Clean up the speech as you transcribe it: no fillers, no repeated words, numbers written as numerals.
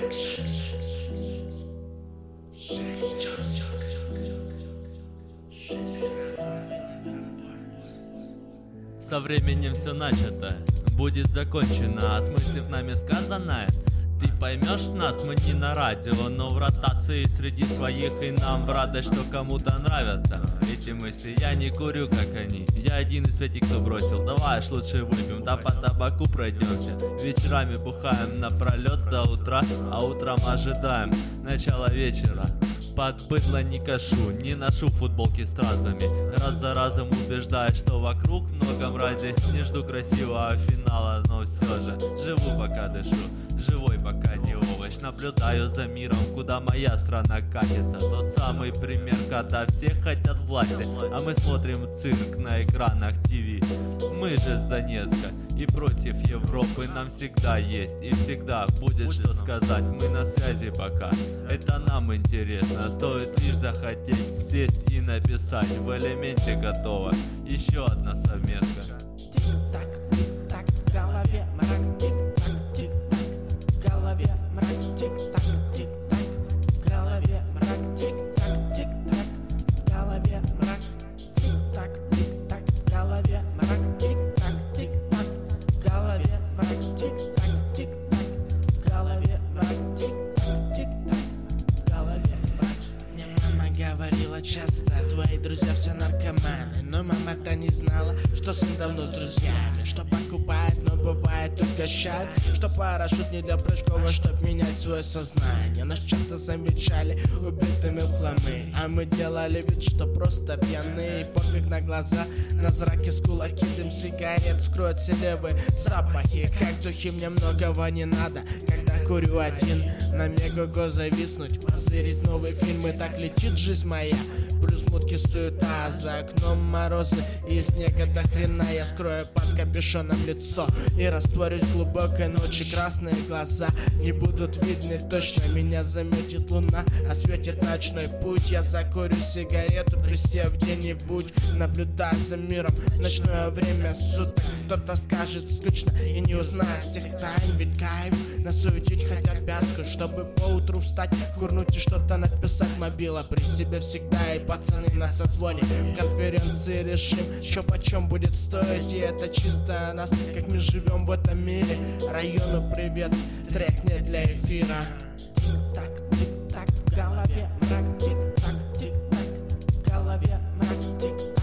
Со временем все начато будет закончено, осмыслив нами сказанное. Ты поймешь нас, мы не на радио, но в ротации среди своих, и нам в радость, что кому-то нравятся эти мысли. Я не курю, как они, я один из 5, кто бросил. Давай аж лучше выпьем, да по табаку пройдемся. Вечерами бухаем напролет до утра, а утром ожидаем начала вечера. Под быдло не кашу, не ношу футболки с стразами. Раз за разом убеждаюсь, что вокруг много мрази. Не жду красивого финала, но все же живу пока дышу, живой пока не овощ. Наблюдаю за миром, куда моя страна катится. Тот самый пример, когда все хотят власти, а мы смотрим цирк на экранах ТВ. Мы же с Донецка и против Европы нам всегда есть и всегда будет что сказать. Мы на связи пока, это нам интересно. Стоит лишь захотеть сесть и написать. В элементе готово еще одна совместка. Тик-так, тик-так, в голове мрак. Тик-так, тик-так, в голове мрак. Тик-так, тик-так, в голове мрак. Тик-так, тик-так, в голове мрак. Тик-так, тик-так, в голове мрак. Тик-так, тик-так, в голове мрак. Тик-так, тик-так, в голове мрак. Тик-так, тик-так, в голове мрак. Мне мама говорила часто, твои друзья все наркоманы. Но мама-то не знала, что сын давно с друзьями. Что покупает, но бывает угощает. Что парашют не для прыжков, а чтоб менять свое сознание. Нас часто замечали убитыми в хламы, а мы делали вид, что просто пьяные. Пофиг на глаза, на зраки с кулаки. Дым сигарет скроет все левые запахи. Как духи, мне многого не надо, когда курю один. На мега-го зависнуть, позырить новые фильмы. Так летит жизнь моя, плюс мутки суета. За окном морозы и снега до хрена. Я скрою под капюшоном лицо и растворюсь в глубокой ночи. Красные глаза не будут видны точно. Меня заметит луна, осветит ночной путь. Я закурю сигарету, присев где-нибудь, наблюдая за миром в ночное время суток. Кто-то скажет скучно и не узнает всех тайн. Ведь кайф насуетить хотя пятку, чтобы поутру встать, курнуть и что-то написать. Мобила при себе всегда, и пацаны на созвоне. В конференции решим, что почем будет стоить. И это чисто о нас, как мы живем в этом мире. Району привет, трек не для эфира. Тик-так, тик-так, в голове мрак. Тик-так, тик-так, в голове мрак. Тик-так.